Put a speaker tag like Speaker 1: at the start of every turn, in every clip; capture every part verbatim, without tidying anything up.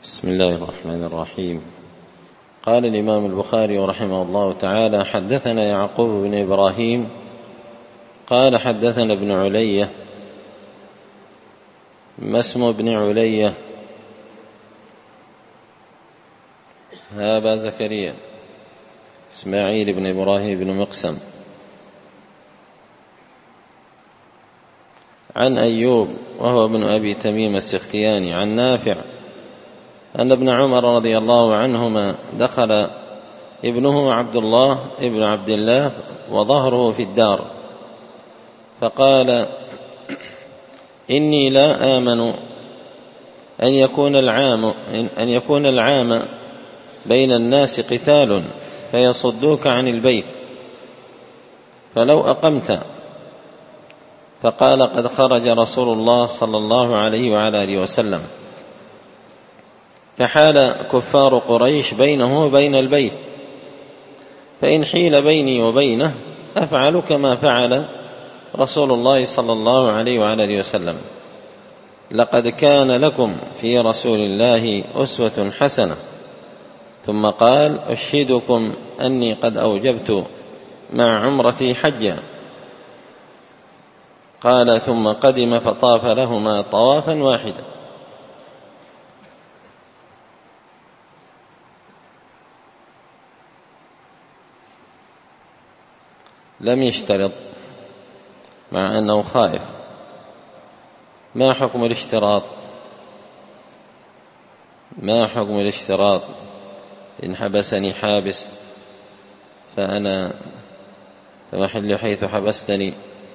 Speaker 1: بسم الله الرحمن الرحيم. قال الإمام البخاري رحمه الله تعالى: حدثنا يعقوب بن إبراهيم قال حدثنا ابن علية. ما اسم ابن علية؟ أبا زكريا إسماعيل بن إبراهيم بن مقسم عن أيوب وهو ابن أبي تميم السختياني عن نافع أن ابن عمر رضي الله عنهما دخل ابنه عبد الله ابن عبد الله وظهره في الدار، فقال: إني لا آمن أن يكون العام أن يكون العام بين الناس قتال فيصدوك عن البيت، فلو أقمت. فقال: قد خرج رسول الله صلى الله عليه وعلى آله وسلم، فحال كفار قريش بينه وبين البيت، فإن حيل بيني وبينه أفعل كما فعل رسول الله صلى الله عليه وعلى آله وسلم. لقد كان لكم في رسول الله أسوة حسنة. ثم قال: أشهدكم أني قد أوجبت مع عمرتي حجا. قال: ثم قدم فطاف لهما طوافا واحدا. لم يشترط مع أنه خائف. ما حكم الاشتراط؟ ما حكم الاشتراط؟ إن حبسني حابس فأنا فمحل حيث حبستني.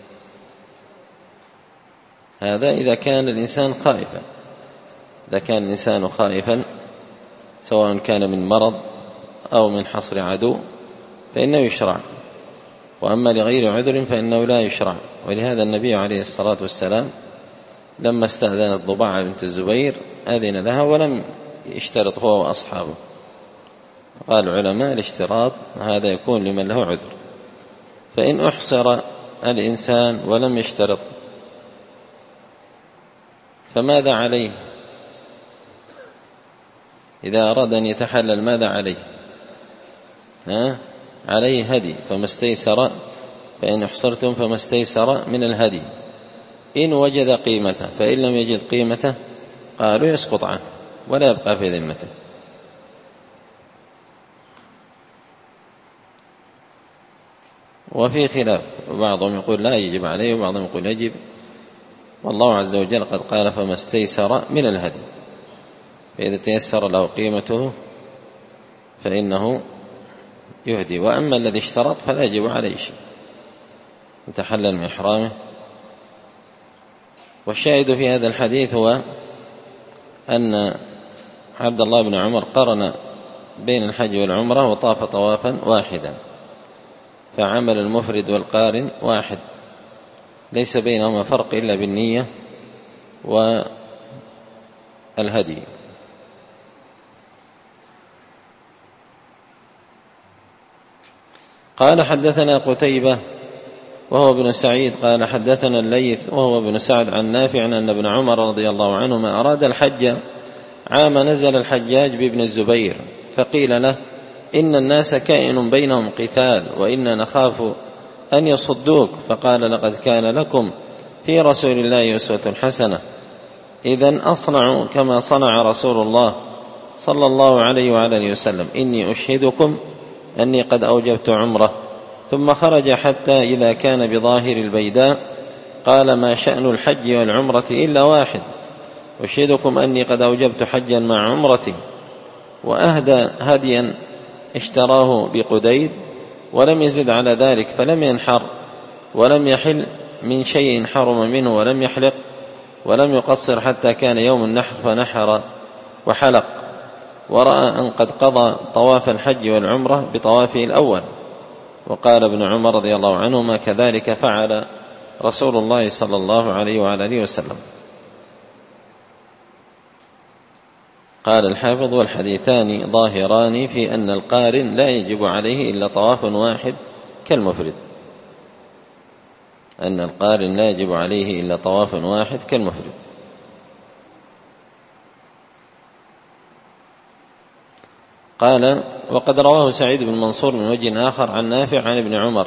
Speaker 1: هذا إذا كان الإنسان خائفا. إذا كان الإنسان خائفا سواء كان من مرض أو من حصر عدو فإنه يشرع، وأما لغير عذر فإنه لا يشرع. ولهذا النبي عليه الصلاة والسلام لما استأذنت ضباعة بنت الزبير أذن لها ولم يشترط هو وأصحابه. قال العلماء: الاشتراط هذا يكون لمن له عذر. فإن أحصر الإنسان ولم يشترط فماذا عليه؟ إذا أراد أن يتحلل ماذا عليه؟ ها؟ عليه هدي، فما استيسر، فإن احصرتم فما استيسر من الهدي، إن وجد قيمته، فإن لم يجد قيمته قالوا يسقط عنه ولا يبقى في ذمته. وفي خلاف، وبعضهم يقول لا يجب عليه وبعضهم يقول يجب، والله عز وجل قد قال: فما استيسر من الهدي، فإذا تيسر له قيمته فإنه يهدي. وأما الذي اشترط فلا يجب عليه شيء، يتحلل من إحرامه. والشاهد في هذا الحديث هو أن عبد الله بن عمر قرن بين الحج والعمرة وطاف طوافا واحدا، فعمل المفرد والقارن واحد، ليس بينهما فرق إلا بالنية والهدي. قال: حدثنا قتيبة وهو ابن سعيد قال حدثنا الليث وهو ابن سعد عن نافع أن ابن عمر رضي الله عنهما أراد الحج عام نزل الحجاج بابن الزبير، فقيل له: إن الناس كائن بينهم قتال وإنا نخاف أن يصدوك. فقال: لقد كان لكم في رسول الله أسوة حسنة. إذن أصنع كما صنع رسول الله صلى الله عليه وعلى آله وسلم. إني أشهدكم أني قد أوجبت عمره. ثم خرج حتى إذا كان بظاهر البيداء قال: ما شأن الحج والعمرة إلا واحد. أشهدكم أني قد أوجبت حجا مع عمرتي. وأهدى هديا اشتراه بقديد ولم يزد على ذلك، فلم ينحر ولم يحل من شيء حرم منه ولم يحلق ولم يقصر حتى كان يوم النحر فنحر وحلق. ورأى أن قد قضى طواف الحج والعمرة بطوافه الأول. وقال ابن عمر رضي الله عنهما: كذلك فعل رسول الله صلى الله عليه وعلى آله وسلم. قال الحافظ: والحديثان ظاهران في أن القارن لا يجب عليه إلا طواف واحد كالمفرد. أن القارن لا يجب عليه إلا طواف واحد كالمفرد. قال: وقد رواه سعيد بن منصور من وجه آخر عن نافع عن ابن عمر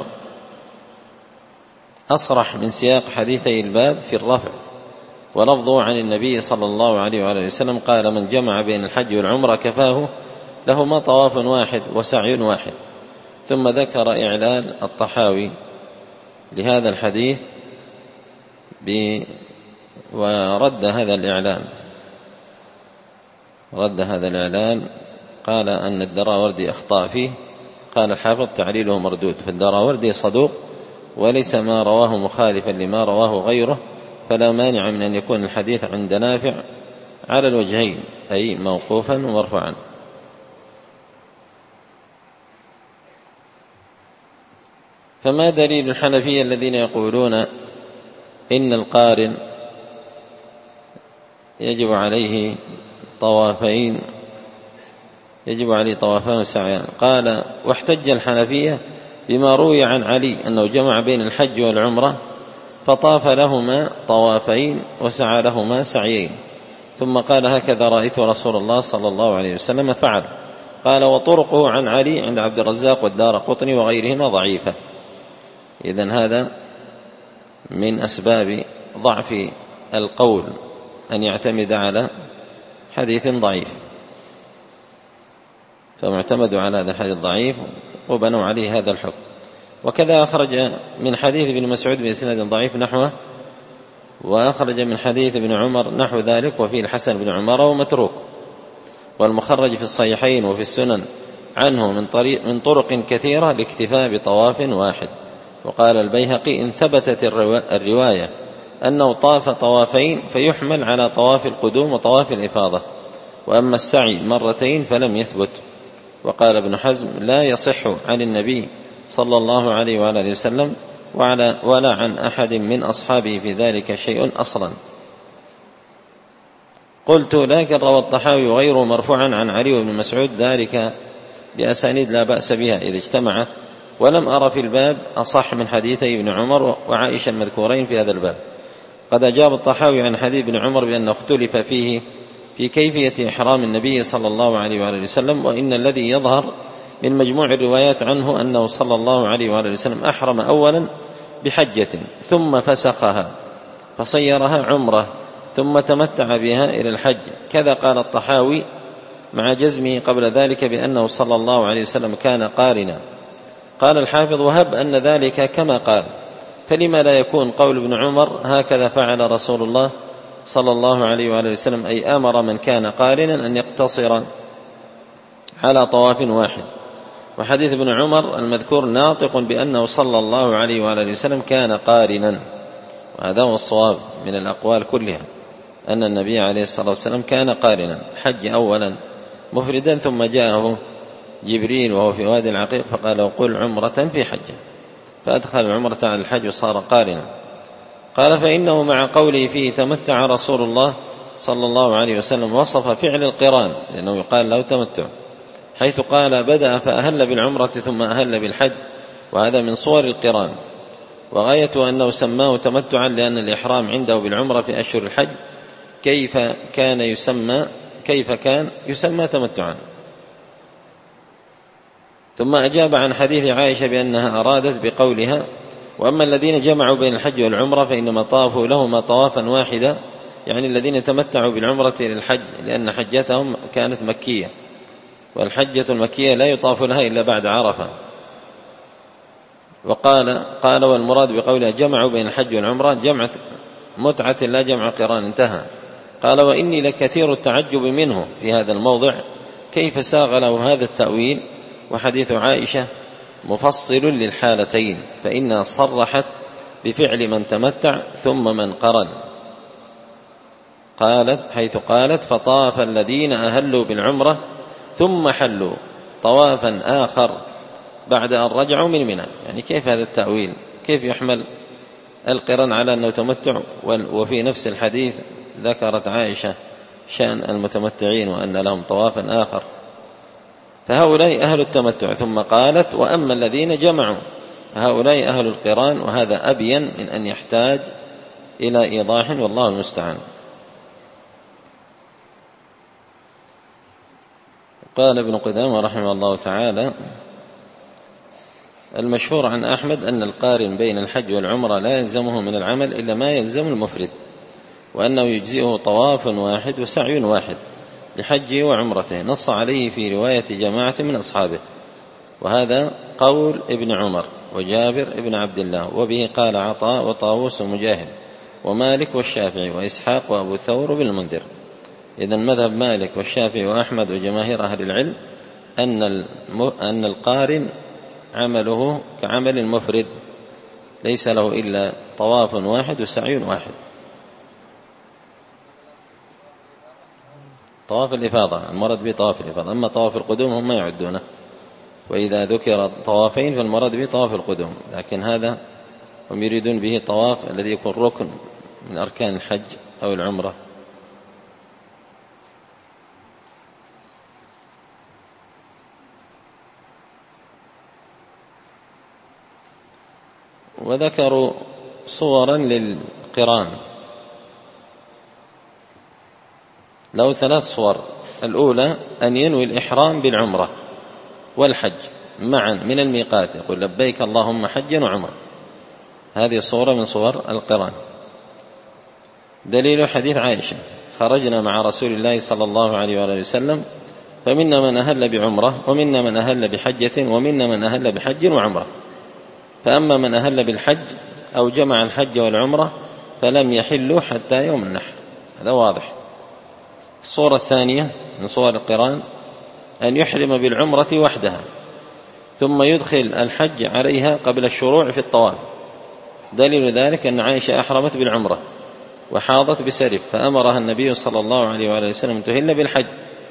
Speaker 1: أصرح من سياق حديثي الباب في الرفع، ولفظه عن النبي صلى الله عليه وآله وسلم قال: من جمع بين الحج والعمرة كفاه لهما طواف واحد وسعي واحد. ثم ذكر إعلان الطحاوي لهذا الحديث ورد هذا الإعلان رد هذا الإعلان قال أن الدراوردي أخطأ فيه. قال الحافظ: تعليله مردود، فالدراوردي صدوق وليس ما رواه مخالفا لما رواه غيره، فلا مانع من أن يكون الحديث عند نافع على الوجهين، أي موقوفا ومرفوعا. فما دليل الحنفية الذين يقولون إن القارن يجب عليه طوافين يجب عليه طوافان وسعيان؟ قال: واحتج الحنفية بما روي عن علي أنه جمع بين الحج والعمرة فطاف لهما طوافين وسعى لهما سعيين، ثم قال: هكذا رأيت رسول الله صلى الله عليه وسلم فعل. قال: وطرقه عن علي عند عبد الرزاق والدارقطني وغيرهما ضعيفة. إذن هذا من أسباب ضعف القول أن يعتمد على حديث ضعيف، فمعتمد على هذا الحديث الضعيف وبنوا عليه هذا الحكم. وكذا أخرج من حديث ابن مسعود بإسناد ضعيف نحوه، وأخرج من حديث ابن عمر نحو ذلك، وفيه الحسن بن عمر ومتروك. والمخرج في الصحيحين وفي السنن عنه من, طريق من طرق كثيرة لاكتفاء بطواف واحد. وقال البيهقي: إن ثبتت الرواية أنه طاف طوافين فيحمل على طواف القدوم وطواف الإفاضة، وأما السعي مرتين فلم يثبت. وقال ابن حزم: لا يصح عن النبي صلى الله عليه وآله وسلم ولا عن أحد من أصحابه في ذلك شيء أصلا. قلت: لكن روى الطحاوي وغيره مرفوعا عن علي وابن مسعود ذلك بأسانيد لا بأس بها إذا اجتمعت، ولم أرى في الباب أصح من حديثي ابن عمر وعائشة المذكورين في هذا الباب. قد أجاب الطحاوي عن حديث ابن عمر بأنه اختلف فيه في كيفية إحرام النبي صلى الله عليه وآله وسلم، وإن الذي يظهر من مجموع الروايات عنه أنه صلى الله عليه وآله وسلم أحرم أولا بحجة ثم فسخها فصيرها عمرة ثم تمتع بها إلى الحج. كذا قال الطحاوي مع جزمه قبل ذلك بأنه صلى الله عليه وسلم كان قارنا. قال الحافظ: وهب أن ذلك كما قال، فلما لا يكون قول ابن عمر هكذا فعل رسول الله صلى الله عليه وآله وسلم، أي أمر من كان قارنا أن يقتصر على طواف واحد. وحديث ابن عمر المذكور ناطق بأنه صلى الله عليه وآله وسلم كان قارنا، وهذا هو الصواب من الأقوال كلها، أن النبي عليه الصلاة والسلام كان قارنا، حج أولا مفردا ثم جاءه جبريل وهو في وادي العقيق فقال: قل عمرة في حجة، فأدخل العمرة على الحج وصار قارنا. قال: فإنه مع قوله فيه تمتع رسول الله صلى الله عليه وسلم وصف فعل القران، لأنه يقال له تمتع، حيث قال: بدأ فأهل بالعمرة ثم أهل بالحج، وهذا من صور القران. وغايته أنه سماه تمتعا لأن الإحرام عنده بالعمرة في أشهر الحج كيف كان يسمى كيف كان يسمى تمتعا. ثم أجاب عن حديث عائشة بأنها أرادت بقولها: وأما الذين جمعوا بين الحج والعمرة فإنما طافوا لهما طوافا واحدا، يعني الذين تمتعوا بالعمرة إلى الحج، لأن حجتهم كانت مكية، والحجة المكية لا يطاف لها إلا بعد عرفة. وقال قال والمراد بقولها جمعوا بين الحج والعمرة جمع متعة لا جمع قران، انتهى. قال: وإني لكثير التعجب منه في هذا الموضع، كيف ساغ له هذا التأويل؟ وحديث عائشة مفصل للحالتين، فإنها صرحت بفعل من تمتع ثم من قرن، قالت حيث قالت: فطاف الذين أهلوا بالعمرة ثم حلوا طوافا آخر بعد أن رجعوا من منى. يعني كيف هذا التأويل؟ كيف يحمل القرن على أنه تمتع، وفي نفس الحديث ذكرت عائشة شأن المتمتعين وأن لهم طوافا آخر؟ فهؤلاء أهل التمتع. ثم قالت: وأما الذين جمعوا فهؤلاء أهل القران، وهذا أبين من أن يحتاج إلى إيضاح، والله المستعان. قال ابن قدامة رحمه الله تعالى: المشهور عن أحمد أن القارن بين الحج والعمرة لا يلزمه من العمل إلا ما يلزم المفرد، وأنه يجزئه طواف واحد وسعي واحد لحجه وعمرته، نص عليه في رواية جماعة من أصحابه، وهذا قول ابن عمر وجابر ابن عبد الله، وبه قال عطاء وطاووس ومجاهد ومالك والشافعي وإسحاق وأبو ثور بن المنذر. إذن مذهب مالك والشافعي وأحمد وجماهير أهل العلم أن أن القارن عمله كعمل المفرد، ليس له إلا طواف واحد وسعي واحد. طواف الإفاضة المراد به طواف الإفاضة، أما طواف القدوم هم ما يعدونه، وإذا ذكر طوافين فالمراد به طواف القدوم، لكن هذا هم يريدون به طواف الذي يكون ركن من أركان الحج أو العمرة. وذكروا صورا للقران، له ثلاث صور. الأولى أن ينوي الإحرام بالعمرة والحج معا من الميقات، يقول لبيك اللهم حجا وعمرة، هذه صورة من صور القران. دليل حديث عائشة: خرجنا مع رسول الله صلى الله عليه وآله وسلم فمنا من أهل بعمرة ومنا من أهل بحجة ومنا من أهل بحج وعمرة، فأما من أهل بالحج أو جمع الحج والعمرة فلم يحلوا حتى يوم النحر. هذا واضح. الصورة الثانية من صور القران أن يحرم بالعمرة وحدها ثم يدخل الحج عليها قبل الشروع في الطواف. دليل ذلك أن عائشة أحرمت بالعمرة وحاضت بسرف، فأمرها النبي صلى الله عليه وآله وسلم تهل بالحج،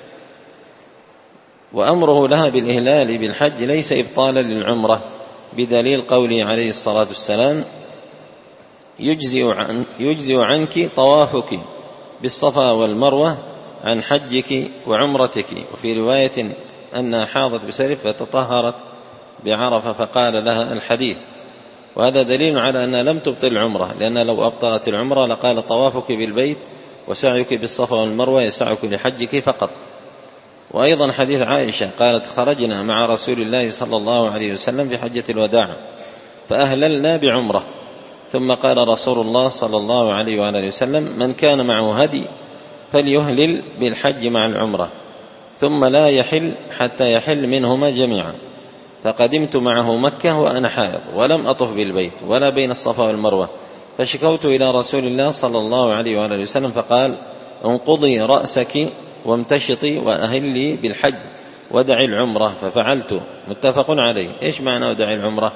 Speaker 1: وأمره لها بالإهلال بالحج ليس إبطالا للعمرة، بدليل قوله عليه الصلاة والسلام: يجزئ, عن يجزئ عنك طوافك بالصفا والمروة عن حجك وعمرتك. وفي رواية أنها حاضت بسرف فتطهرت بعرفة فقال لها الحديث. وهذا دليل على أنها لم تبطل العمرة، لأن لو أبطلت العمرة لقال طوافك بالبيت وسعيك بالصفا والمروة يسعك لحجك فقط. وأيضا حديث عائشة قالت: خرجنا مع رسول الله صلى الله عليه وسلم في حجة الوداع فأهللنا بعمرة، ثم قال رسول الله صلى الله عليه وآله وسلم: من كان معه هدي فليهلل بالحج مع العمرة ثم لا يحل حتى يحل منهما جميعا. فقدمت معه مكة وأنا حائض ولم أطف بالبيت ولا بين الصفا والمروة، فشكوت إلى رسول الله صلى الله عليه وآله وسلم فقال: انقضي رأسك وامتشطي وأهلي بالحج ودعي العمرة، ففعلت. متفق عليه. إيش معنى ودعي العمرة؟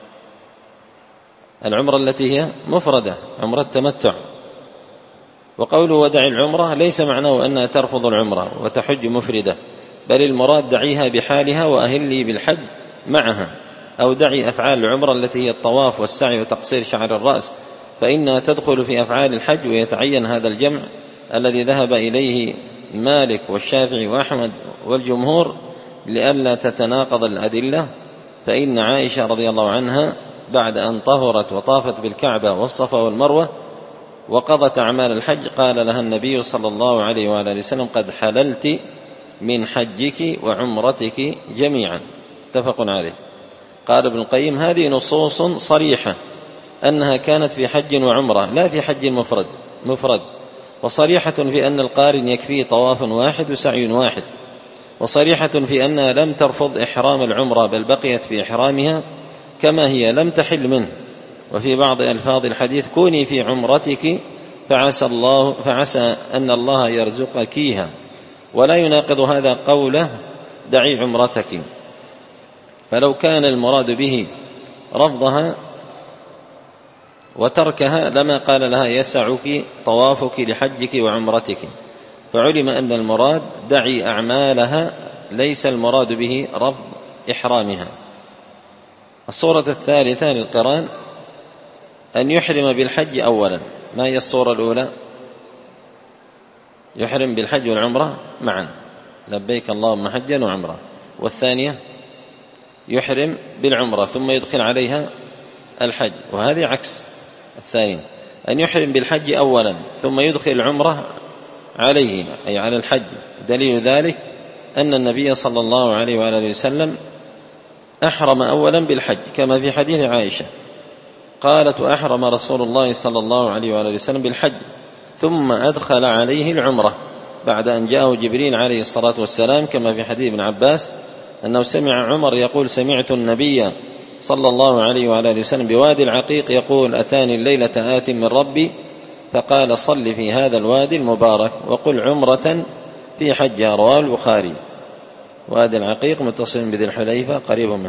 Speaker 1: العمرة التي هي مفردة، عمرة تمتع. وقوله ودعي العمرة ليس معناه أنها ترفض العمرة وتحج مفردة، بل المراد دعيها بحالها وأهلي بالحج معها، أو دعي أفعال العمرة التي هي الطواف والسعي وتقصير شعر الرأس، فإنها تدخل في أفعال الحج، ويتعين هذا الجمع الذي ذهب إليه مالك والشافعي وأحمد والجمهور لئلا تتناقض الأدلة. فإن عائشة رضي الله عنها بعد أن طهرت وطافت بالكعبة والصفا والمروة وقضت أعمال الحج قال لها النبي صلى الله عليه وآله وسلم: قد حللت من حجك وعمرتك جميعا. متفق عليه. قال ابن القيم: هذه نصوص صريحة أنها كانت في حج وعمرة لا في حج مفرد مفرد وصريحة في أن القارن يكفيه طواف واحد وسعي واحد، وصريحة في أنها لم ترفض إحرام العمرة بل بقيت في إحرامها كما هي لم تحل منه. وفي بعض ألفاظ الحديث: كوني في عمرتك فعسى, الله فعسى أن الله يرزقكيها، ولا يناقض هذا قوله دعي عمرتك. فلو كان المراد به رفضها وتركها لما قال لها يسعك طوافك لحجك وعمرتك، فعلم أن المراد دعي أعمالها، ليس المراد به رفض إحرامها. الصورة الثالثة للقران أن يحرم بالحج أولا. ما هي الصورة الأولى؟ يحرم بالحج والعمرة معا، لبيك اللهم حجا وعمرة. والثانية يحرم بالعمرة ثم يدخل عليها الحج، وهذه عكس الثاني، أن يحرم بالحج أولا ثم يدخل العمرة عليه أي على الحج. دليل ذلك أن النبي صلى الله عليه وآله وسلم أحرم أولا بالحج كما في حديث عائشة قالت: وأحرم رسول الله صلى الله عليه وآله وسلم بالحج ثم أدخل عليه العمرة بعد أن جاءه جبريل عليه الصلاة والسلام، كما في حديث ابن عباس أنه سمع عمر يقول: سمعت النبي صلى الله عليه وآله وسلم بوادي العقيق يقول: أتاني الليلة آت من ربي فقال: صل في هذا الوادي المبارك وقل عمرة في حجها. رواه البخاري. وادي العقيق متصل بذي الحليفة قريب منه.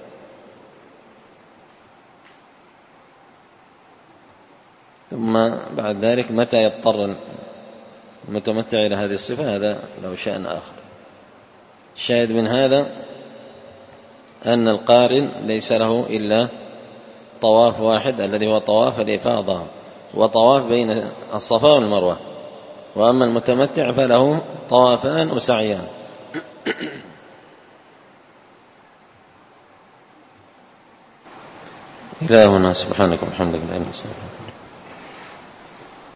Speaker 1: ثم بعد ذلك متى يضطر المتمتع إلى هذه الصفة هذا له شأن آخر. الشاهد من هذا أن القارن ليس له إلا طواف واحد الذي هو طواف الإفاضة وطواف بين الصفا والمروة، وأما المتمتع فله طوافان وسعيان. إلهنا سبحانك وبحمدك لا إله إلا أنت.